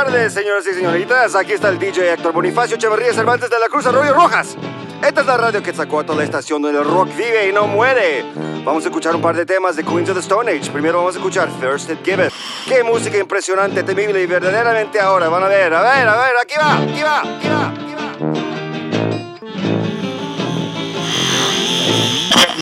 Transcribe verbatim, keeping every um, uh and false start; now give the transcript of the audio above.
tardes, señoras y señoritas. Aquí está el D J Héctor Bonifacio Echeverría Cervantes de la Cruz Arroyo Rojas. Esta es la radio Quetzalcóatl, la estación donde el rock vive y no muere. Vamos a escuchar un par de temas de Queens of the Stone Age. Primero vamos a escuchar First It Giveth. Qué música impresionante, temible y verdaderamente ahora. Van a ver, a ver, a ver, aquí va, aquí va, aquí va.